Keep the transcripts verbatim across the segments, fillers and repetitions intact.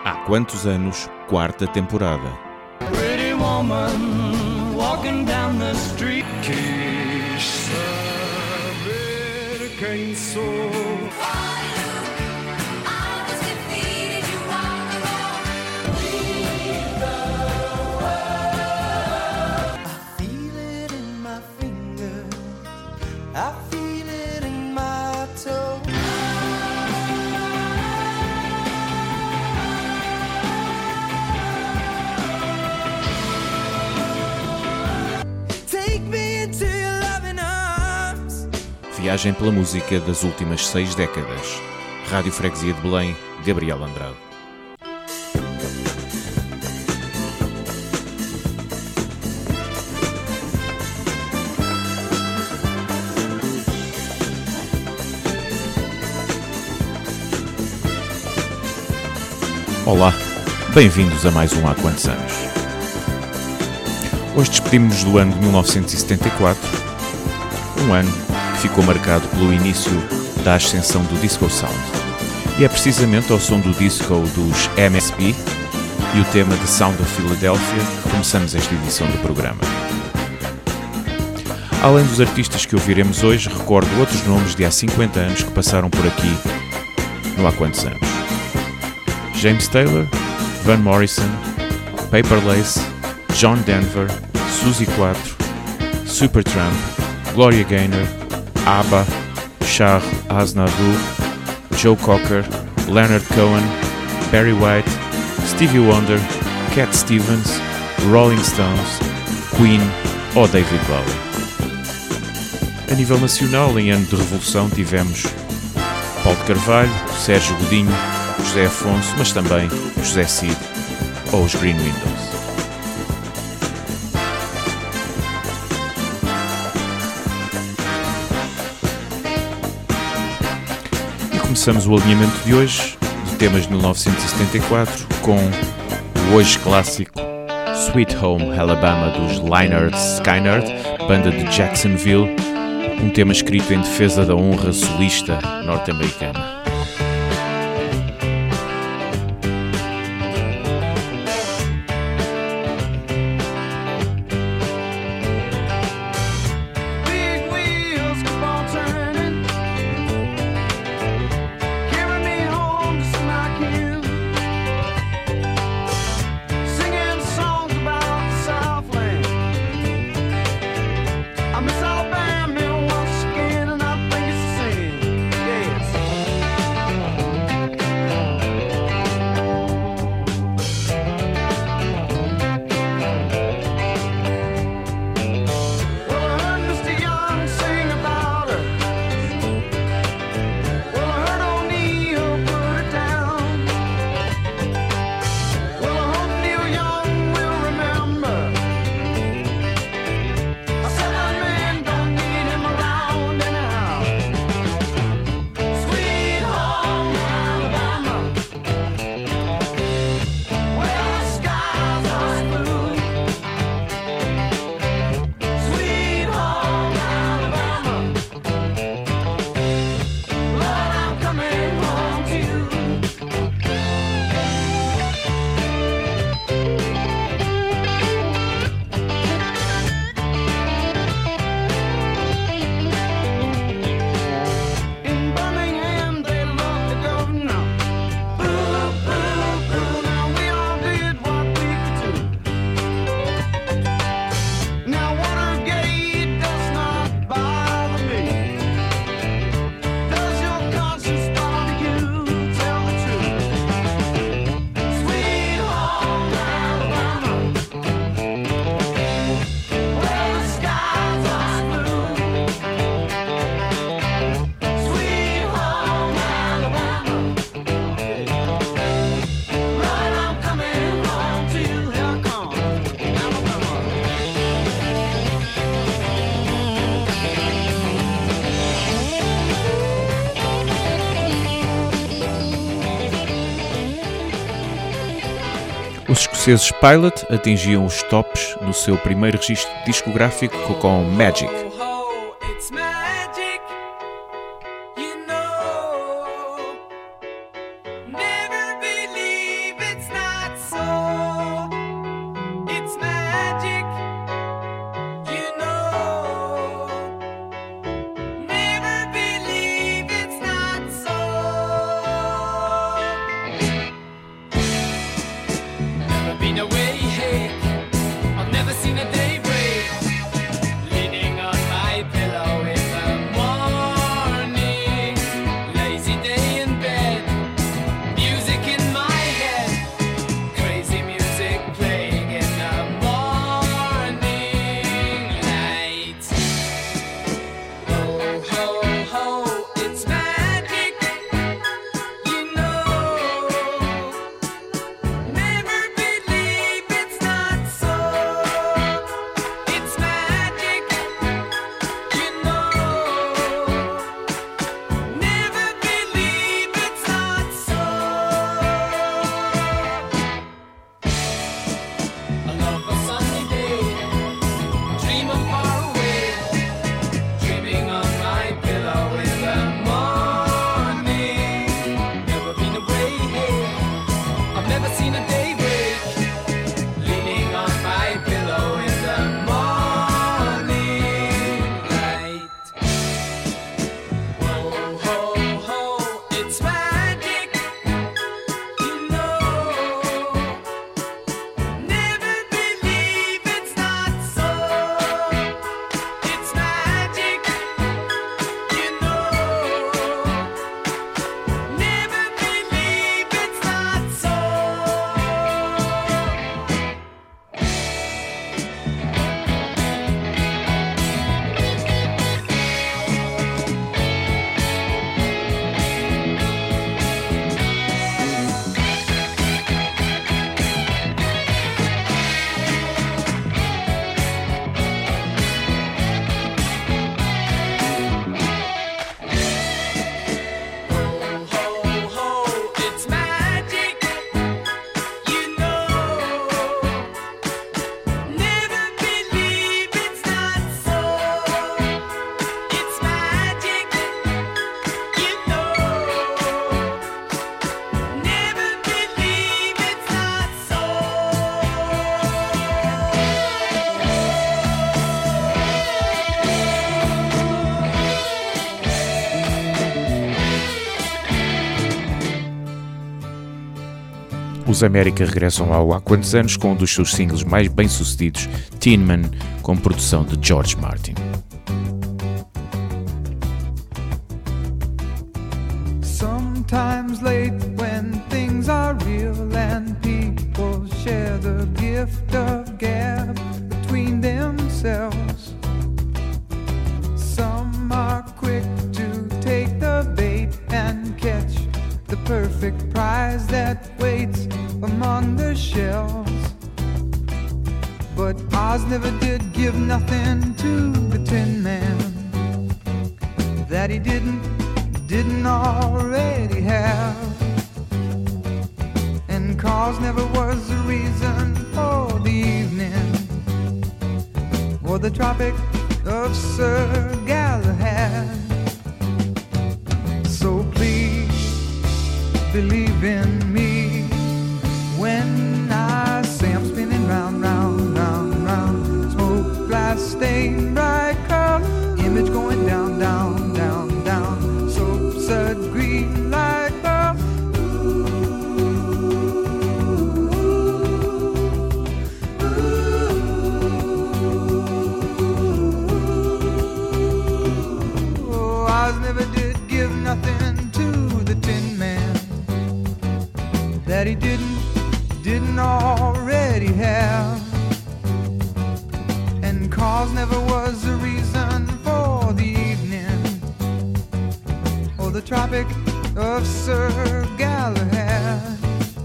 Há quantos anos, quarta temporada. Pretty woman walking down the street. Que saber quem sou. Viagem pela música das últimas seis décadas. Rádio Freguesia de Belém, Gabriel Andrade. Olá, bem-vindos a mais um Há Quantos Anos. Hoje despedimos-nos do ano de mil novecentos e setenta e quatro, um ano que ficou marcado pelo início da ascensão do Disco Sound. E é precisamente ao som do disco dos M S B e o tema The Sound of Philadelphia que começamos esta edição do programa. Além dos artistas que ouviremos hoje, recordo outros nomes de há cinquenta anos que passaram por aqui no Há Quantos Anos. James Taylor, Van Morrison, Paper Lace, John Denver, Suzy quatro, Supertramp, Gloria Gaynor, ABBA, Shah Aznavour, Joe Cocker, Leonard Cohen, Barry White, Stevie Wonder, Cat Stevens, Rolling Stones, Queen ou David Bowie. A nível nacional, em ano de revolução, tivemos Paulo de Carvalho, Sérgio Godinho, José Afonso, mas também José Cid ou os Green Windows. Começamos o alinhamento de hoje, de temas de mil novecentos e setenta e quatro, com o hoje clássico Sweet Home Alabama dos Lynyrd Skynyrd, banda de Jacksonville, um tema escrito em defesa da honra solista norte-americana. Os escoceses Pilot atingiam os tops no seu primeiro registro discográfico com Magic. Never believe it's been awake. I've never seen a day break. Leaning on my pillow in the morning. Lazy day in bed. Music in my head. Crazy music playing in the morning light. Ho, ho, ho, it's magic. You know. Never believe it's not so. It's magic. You know. Never believe it's not so. I love a sunny day. Dream of far away. Dreaming on my pillow in the morning. Never been away. I've never seen a day break. Leaning on my pillow in the morning light. Ho, ho, ho, it's magic. You know. Never believe it's not so. It's magic. You know. Never believe it's not so. Ho, ho, ho, it's magic. You know. Never believe it's not so. It's magic. You know. Never believe it's not so. Os América regressam ao Há Quantos Anos com um dos seus singles mais bem-sucedidos, Tin Man, com produção de George Martin. Sometimes late when things are real and people share the gift of gab between themselves. Some are quick to take the bait and catch the perfect prize that waits among the shells. But Oz never did give nothing to the Tin Man that he didn't, didn't already have. And cause never was the reason for the evening or the Tropic of Sir Galahad. So please believe in me when I say I'm spinning round, round, round, round. Smoke, glass, stain, bright curl, image going down, down, down, down. Soap, sud, green, light pearl. Oh, Oz never did give nothing to the Tin Man that he didn't, didn't already have. And cause never was the reason for the evening or the Tropic of Sir Galahad.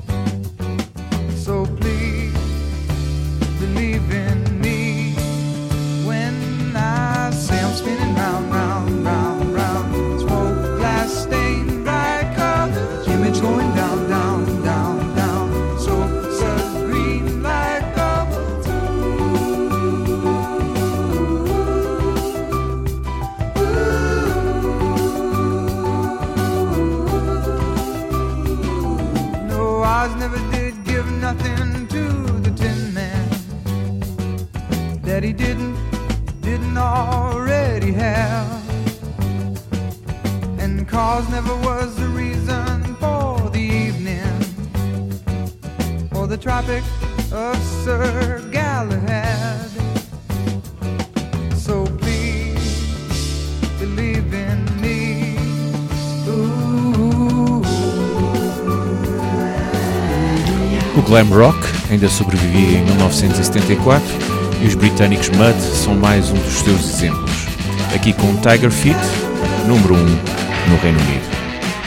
So please believe in me when I say I'm spinning round, round, round, round. Smoke, glass, stain, bright colors, image going down, down, down, down. So, sun, green, light, gold. No, Oz never did give nothing to the Tin Man that he didn't, didn't already have. And cause never was the reason for the evening or the Tropic of Sir Galahad. So please believe in me. Ooh. O glam rock ainda sobrevivia em mil novecentos e setenta e quatro e os britânicos Mud são mais um dos seus exemplos. Aqui com Tiger Feet, número um no Reino Unido.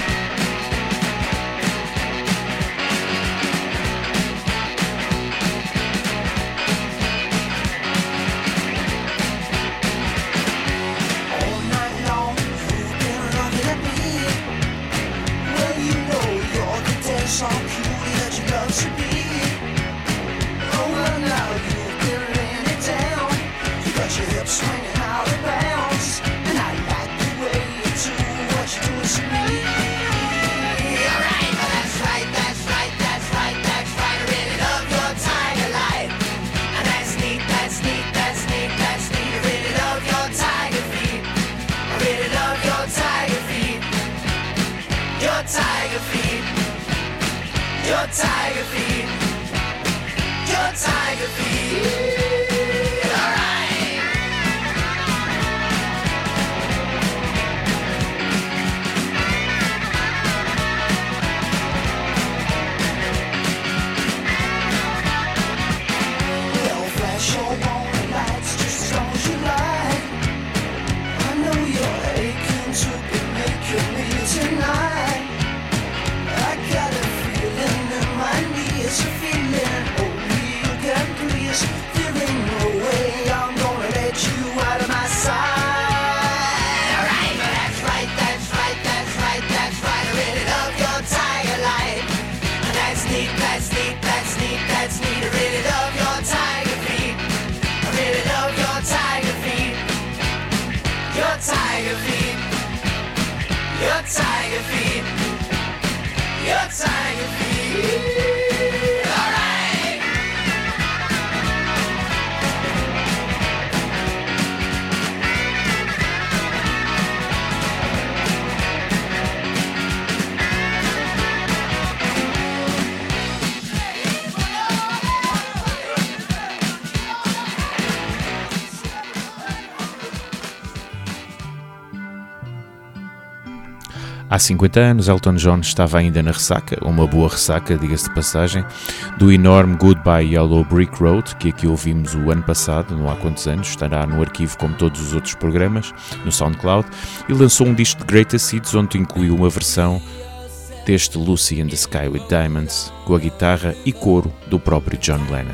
Há cinquenta anos, Elton John estava ainda na ressaca, uma boa ressaca, diga-se de passagem, do enorme Goodbye Yellow Brick Road, que aqui ouvimos o ano passado, não há quantos anos, estará no arquivo como todos os outros programas, no SoundCloud, e lançou um disco de Greatest Hits, onde incluiu uma versão deste Lucy in the Sky with Diamonds, com a guitarra e coro do próprio John Lennon.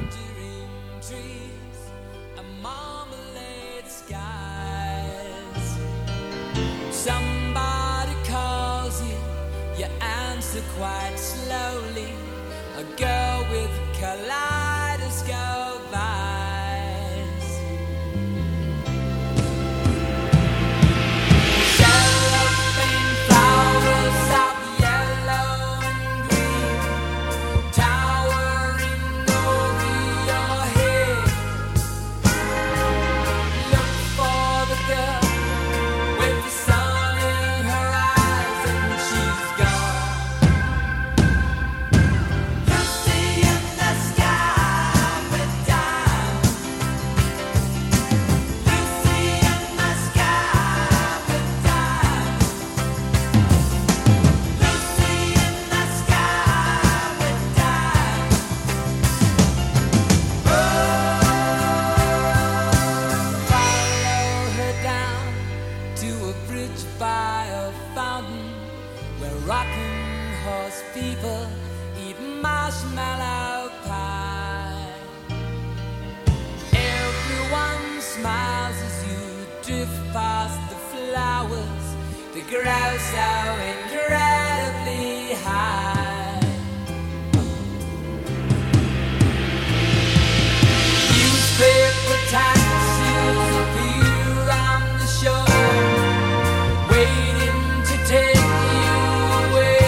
Quite slowly, a girl with kaleidoscope eyes. Cellophane flowers of yellow and green, towering over your head. Look for the girl with the sun in her eyes, and she's gone. Marshmallow pie. Everyone smiles as you drift past the flowers that grow so incredibly high. Newspaper taxis appear on the shore, waiting to take you away.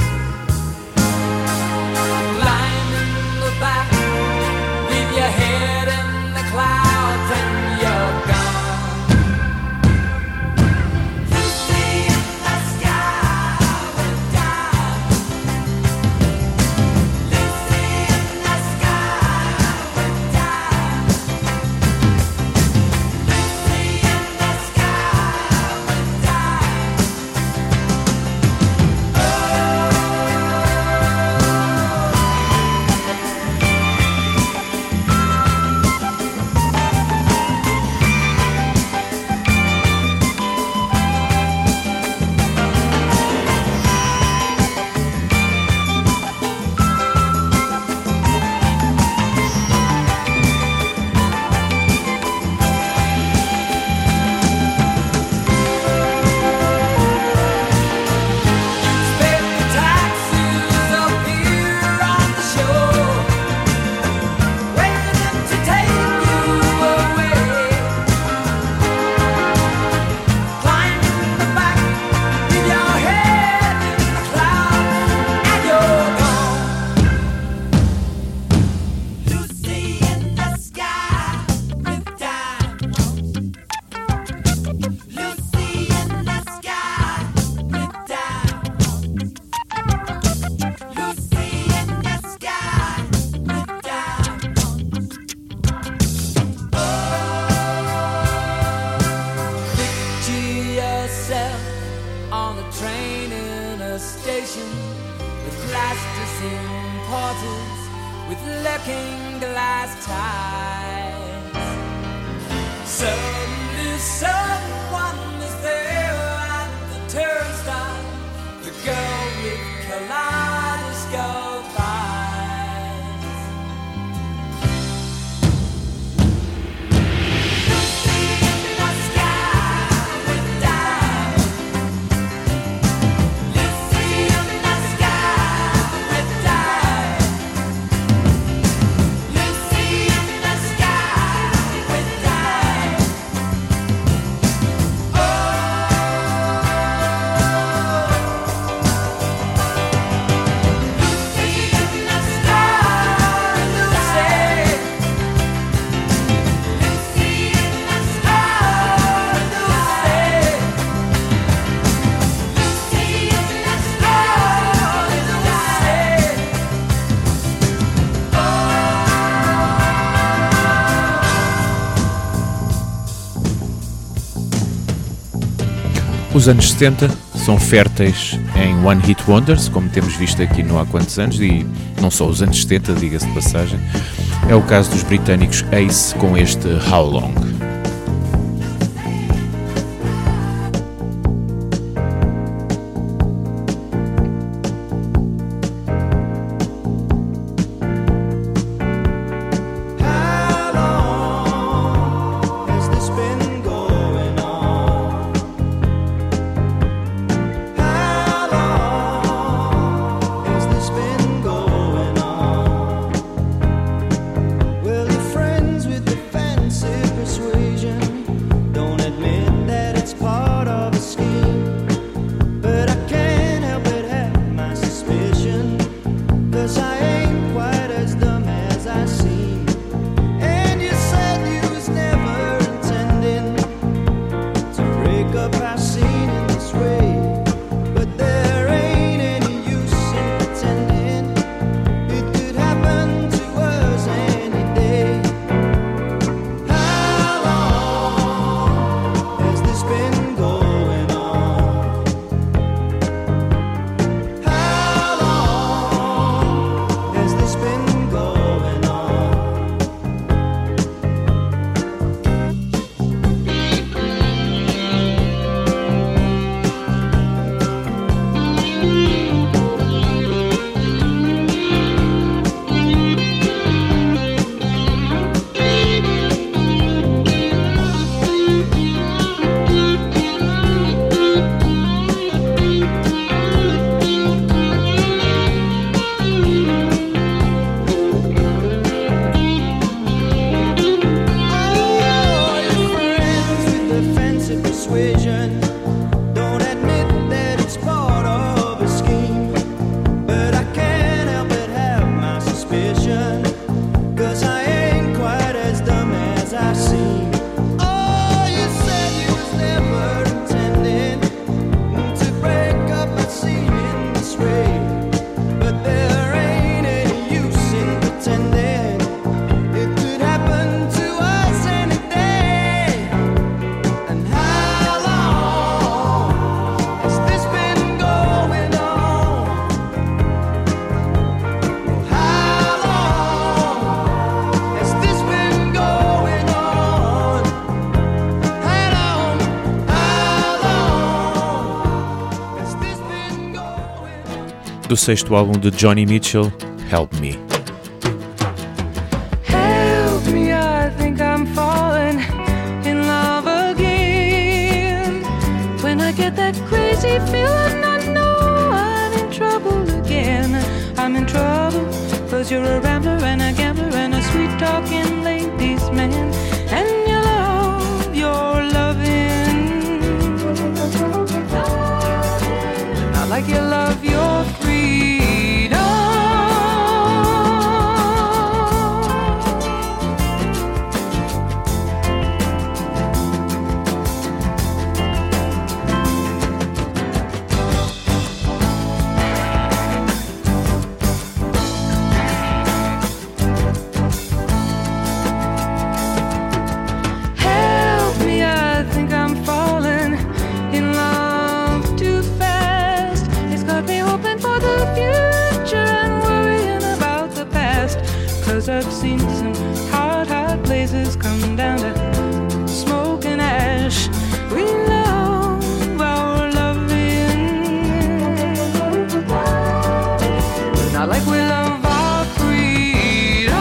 Back with your head in the clouds and you're gone. Lucy in the sky. with looking glass ties. Suddenly someone is there at the turnstile, the girl with kaleidoscope eyes. Lucy in the sky with diamonds. Lucy in the sky with diamonds. Lucy in the sky with diamonds. Oh, Lucy in the sky, Lucy. Lucy in the sky, Lucy. Lucy in the sky, Lucy. Os anos setenta são férteis em One Hit Wonders, como temos visto aqui no Há Quantos Anos, e não só os anos setenta, diga-se de passagem. É o caso dos britânicos Ace com este How Long. How long has this been going on? How long has this been going on? Well, you're friends with the fancy persuasion. Don't admit that it's part of a scheme. But I can't help but have my suspicion, 'cause I ain't quite as dumb as I seem. And you said you was never intending to break up our scene in this way. But there ain't any use in pretending. It could happen to us any day. How long has this been going on? How long has this been going on? Oh, you're friends with the fancy persuasion. Don't admit that it's part of a scheme. But I can't help but have my suspicion, 'cause I ain't quite as dumb as I seem. Oh, you said you was never intending to break up a scene in this way. But there ain't any use in pretending. It could happen to us any day. And how long has this been going on? Well, how long has this been going on? How long, how long has this been going on? Do sexto álbum de Johnny Mitchell, Help Me. Help me, I think I'm falling in love again. When I get that crazy feeling, I know I'm in trouble again. I'm in trouble, 'cause you're a rambler and a gambler and a sweet talking ladies man. And you love your loving, not like you love your freedom. 'cause I've seen some hot, hot places come down to smoke and ash. We love our loving, not like we love our freedom.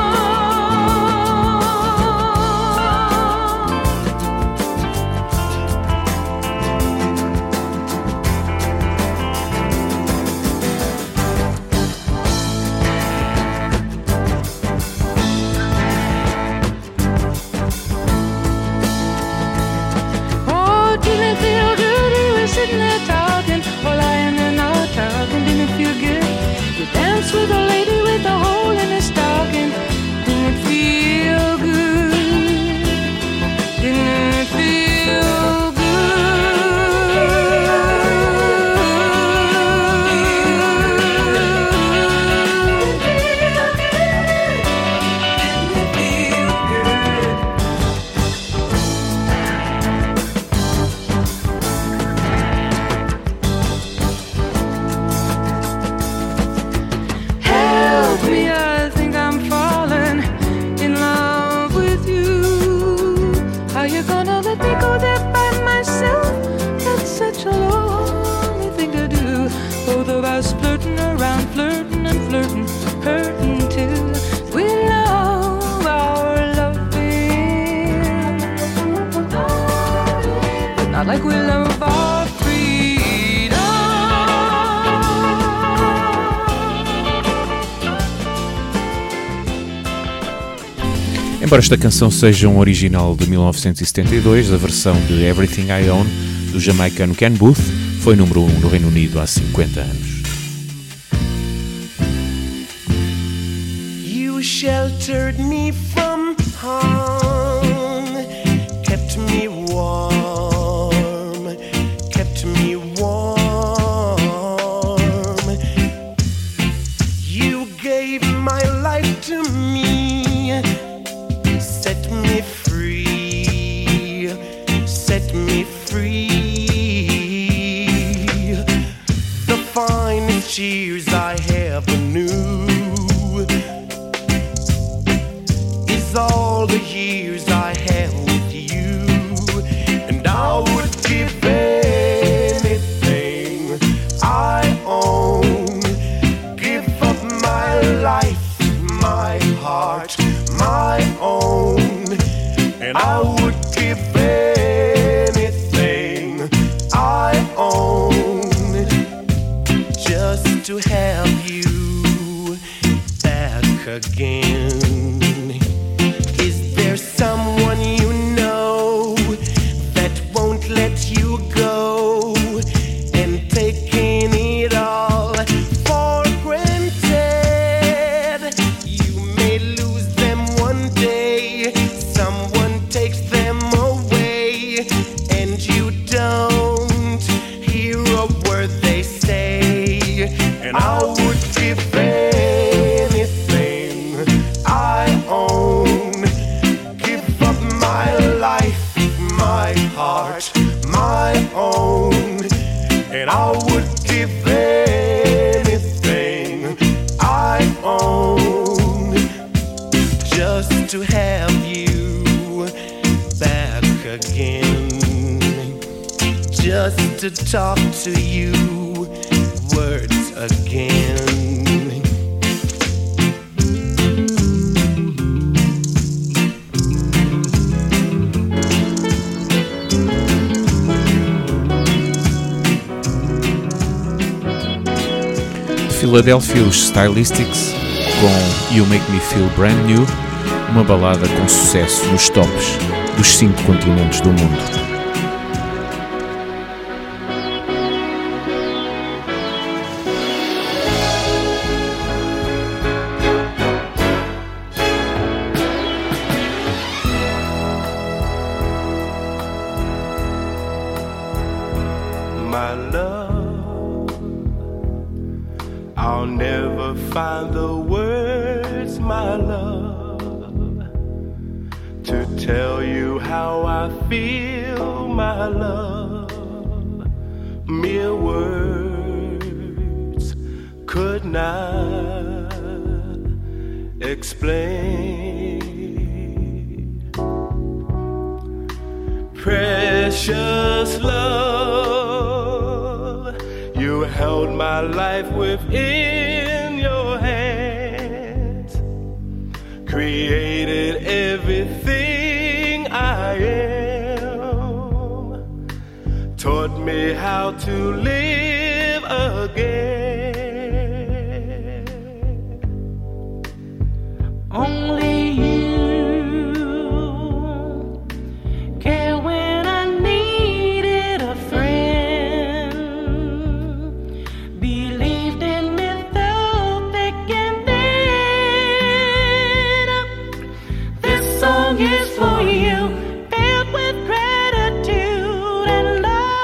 Oh, didn't feel good, we were sitting there talking, or lying in our tub, and didn't feel good. We danced with a lady with a hole in her stocking. Didn't it feel good? Didn't it feel Help me, I think I'm falling in love with you. Are you gonna let me go there by myself? That's such a lonely thing to do. Both of us flirting around, flirting and flirting, hurting too. We love our loving, but not like we love our freedom. Embora esta canção seja um original de mil novecentos e setenta e dois, a versão de Everything I Own do jamaicano Ken Booth foi número um no Reino Unido há cinquenta anos. You sheltered me from harm, kept me warm, kept me warm. You gave my life to me, set me free, set me free. The finest years I ever knew is all the years I had with you, and I would give anything I own, give up my life, my heart, my own, and I would give anything I own just to have you back again. Is there someone you know that won't let you go, and taking it all for granted? You may lose them one day, someone takes them away, and you don't hear a word they say. And I would give anything I own, give up my life, my heart, my own, and I would give anything I own just to have you back again, just to talk to you words again. Philadelphia, os Stylistics com You Make Me Feel Brand New, uma balada com sucesso nos tops dos cinco continentes do mundo. My love, I'll never find the words, my love, to tell you how I feel, my love. Mere words could not explain. Precious love, you held my life within your hands, created everything I am, taught me how to live again. Only you care when I needed a friend, believed in me through thick and thin. This song is for you, filled with gratitude and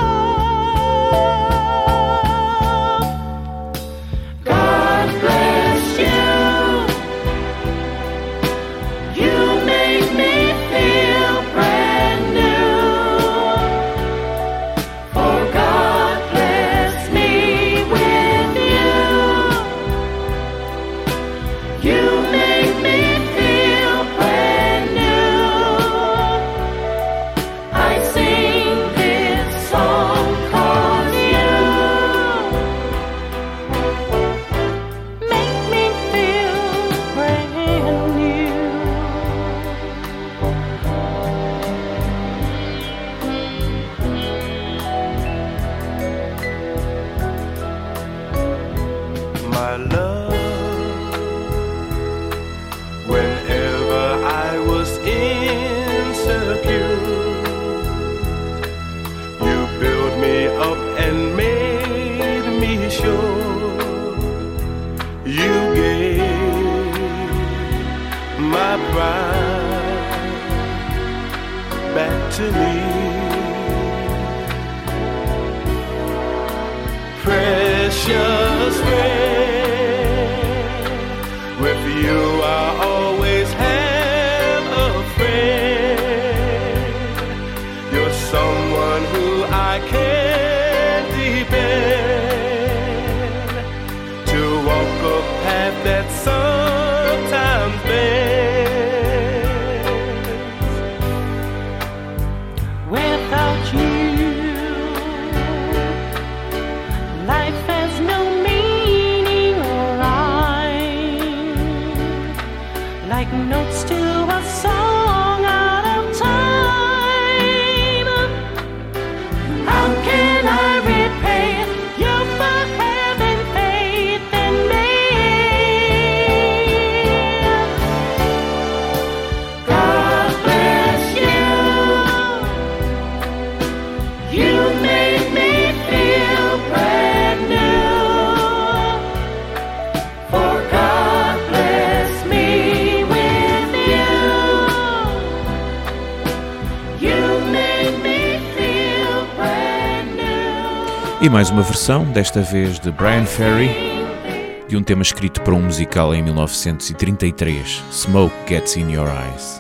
love. God bless you. You make me feel brand new. For God bless me with you. You make me feel brand new. I sing this song 'cause you make me feel brand new. My love, whenever I was insecure, you built me up and made me sure. You gave my pride back to me. Precious friend, with you I always have a friend. You're someone who I can depend, to walk a path that sometimes bends. Without you, life has no meaning or rhyme, like notes to a song out of time. How can I repay you for having faith in me? God bless you. You made me feel brand new. For God bless me with you. You made me feel brand new. E mais uma versão, desta vez de Brian Ferry, de um tema escrito para um musical em mil novecentos e trinta e três, Smoke Gets in Your Eyes.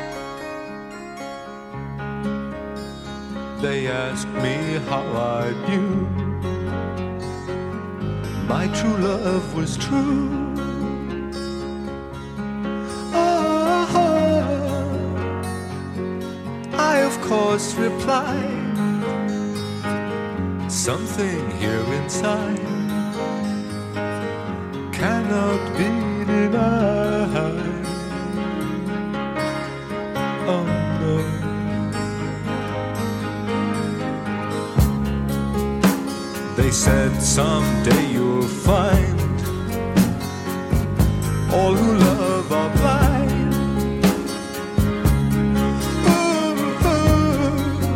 They ask me how I knew my true love was true. Oh, I of course replied, something here inside cannot be denied. Oh no. They said someday you'll find all who love are blind. Ooh, ooh.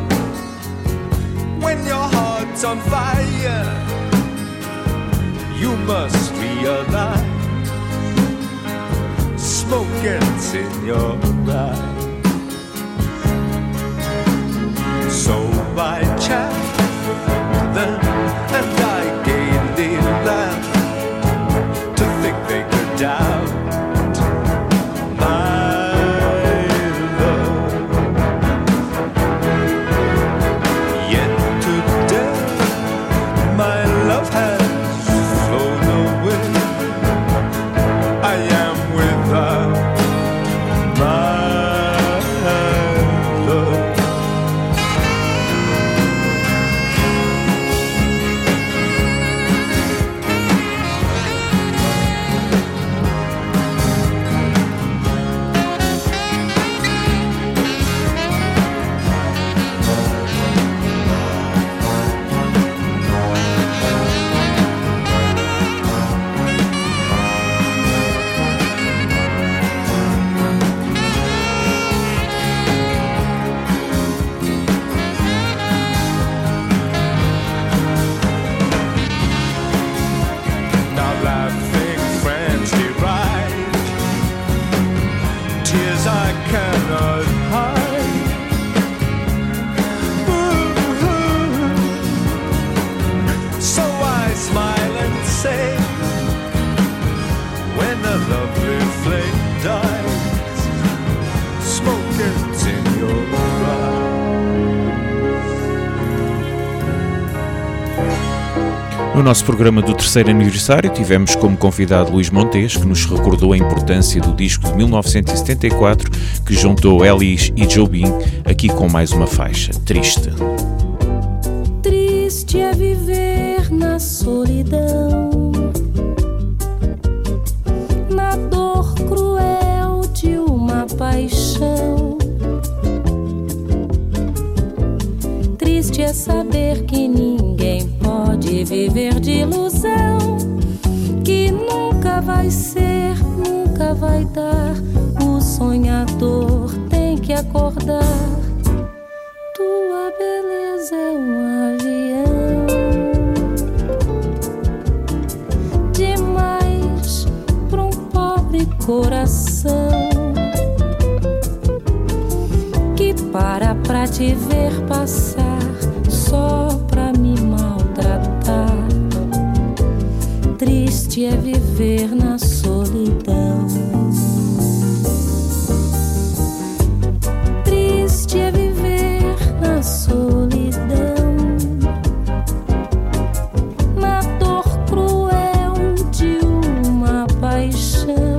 When your heart's on fire, you must realize smoke gets in your eye. So by chance then, and I gaily laughed to think they could doubt my love. Yet today my love has flown away. I am without tears I cannot hide. Ooh. So I smile and say, when the lovely flame dies, smoke it in your eyes. No nosso programa do terceiro aniversário tivemos como convidado Luís Montes, que nos recordou a importância do disco de mil novecentos e setenta e quatro que juntou Elis e Jobim, aqui com mais uma faixa, Triste. Triste é viver na solidão, na dor cruel de uma paixão. Triste é saber que ninguém pode viver de ilusão, que nunca vai ser, nunca vai dar. O sonhador tem que acordar. Tua beleza é um avião demais pra um pobre coração que para pra te ver passar só pra me maltratar. Triste é viver na solidão. Triste é viver na solidão, na dor cruel de uma paixão.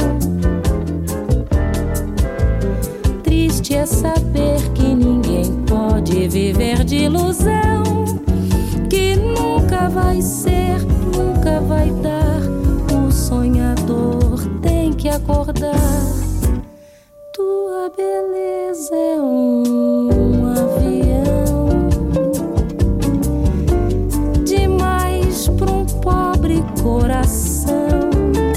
Triste é saber que ninguém pode viver de ilusão, que nunca vai ser, nunca vai dar. O sonhador tem que acordar. Tua beleza é um avião demais pra um pobre coração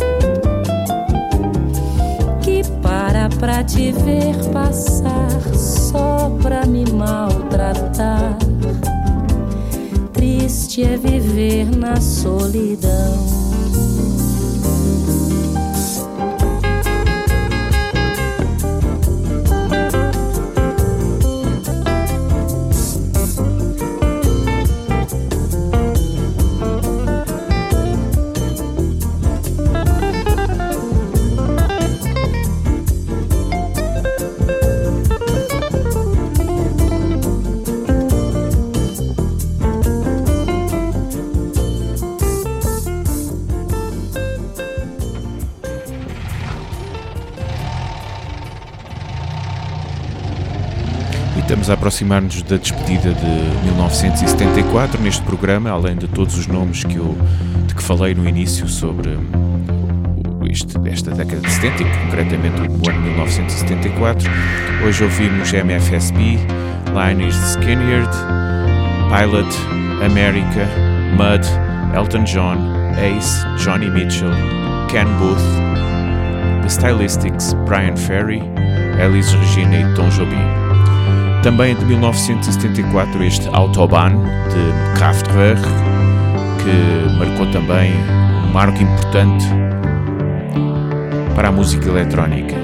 que para pra te ver passar só pra me maltratar. Triste é viver na solidão. Estamos a aproximar-nos da despedida de mil novecentos e setenta e quatro neste programa, além de todos os nomes que eu, de que falei no início sobre este, esta década de setenta, e concretamente o ano mil novecentos e setenta e quatro. Hoje ouvimos M F S B, Lynyrd Skynyrd, Pilot, America, Mud, Elton John, Ace, Johnny Mitchell, Ken Booth, The Stylistics, Brian Ferry, Elis Regina e Tom Jobim. Também de mil novecentos e setenta e quatro este Autobahn de Kraftwerk, que marcou também um marco importante para a música eletrónica.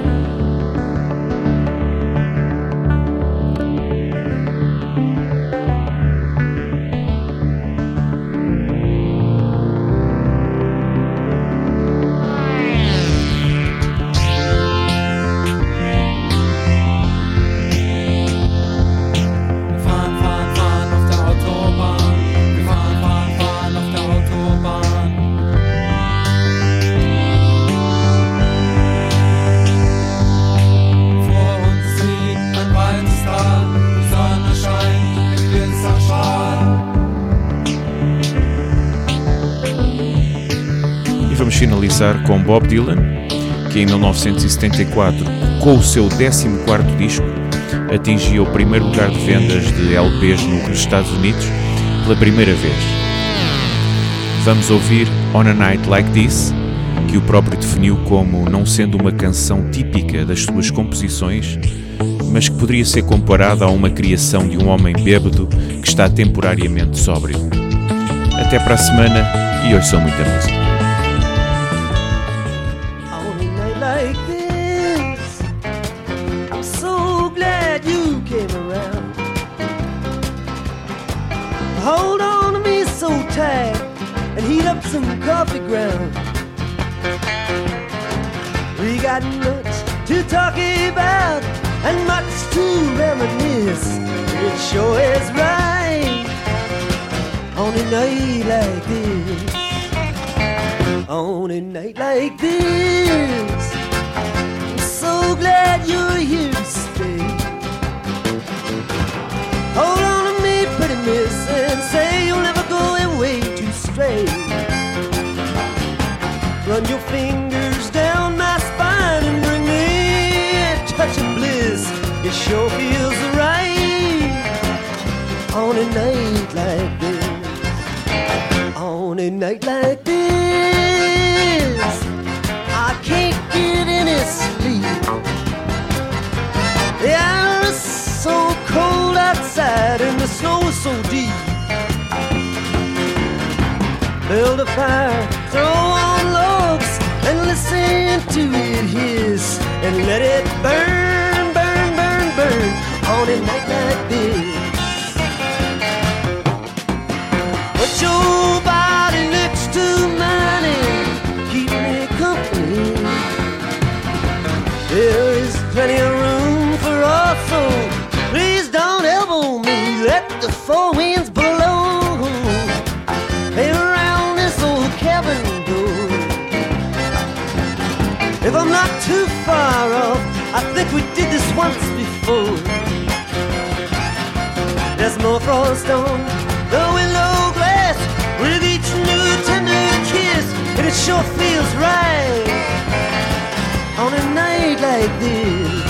Finalizar com Bob Dylan, que em mil novecentos e setenta e quatro, com o seu décimo quarto disco, atingiu o primeiro lugar de vendas de L Ps nos Estados Unidos pela primeira vez. Vamos ouvir On a Night Like This, que o próprio definiu como não sendo uma canção típica das suas composições, mas que poderia ser comparada a uma criação de um homem bêbado que está temporariamente sóbrio. Até para a semana e ouçam muita música. On a night like this, tight and heat up some coffee ground. We got much to talk about and much to reminisce. It sure is right on a night like this. On a night like this, I'm so glad you're here to stay. Hold on to me, pretty miss, and say you'll never go away to stray. Run your fingers down my spine and bring me a touch of bliss. It sure feels right on a night like this. On a night like this, I can't get any sleep. The air is so cold outside and the snow is so deep. Build a fire, throw on logs, and listen to it hiss, and let it burn, burn, burn, burn on a night like this. Put your body next to mine and keep me company. There is plenty of room for us, so please don't elbow me. Let the four winds blow around this old cabin door. If I'm not too far off, I think we did this once before. There's more frost on the willow glass with each new tender kiss, and it sure feels right on a night like this.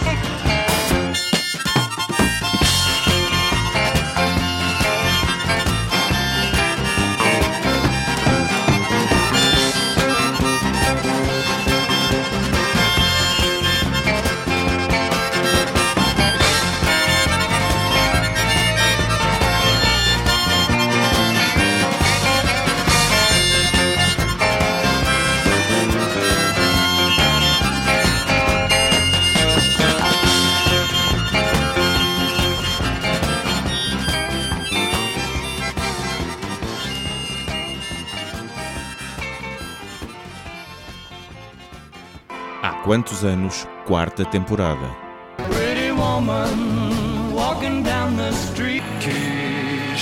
Quantos anos? Quarta temporada. Pretty woman walking down the street. Que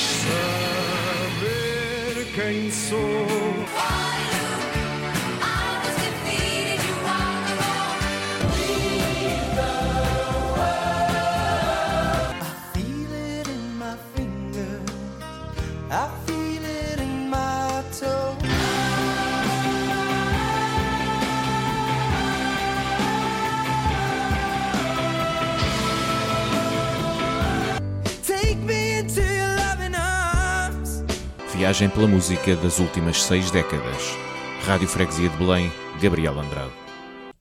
saber quem sou. Viagem pela música das últimas seis décadas. Rádio Freguesia de Belém, Gabriel Andrade.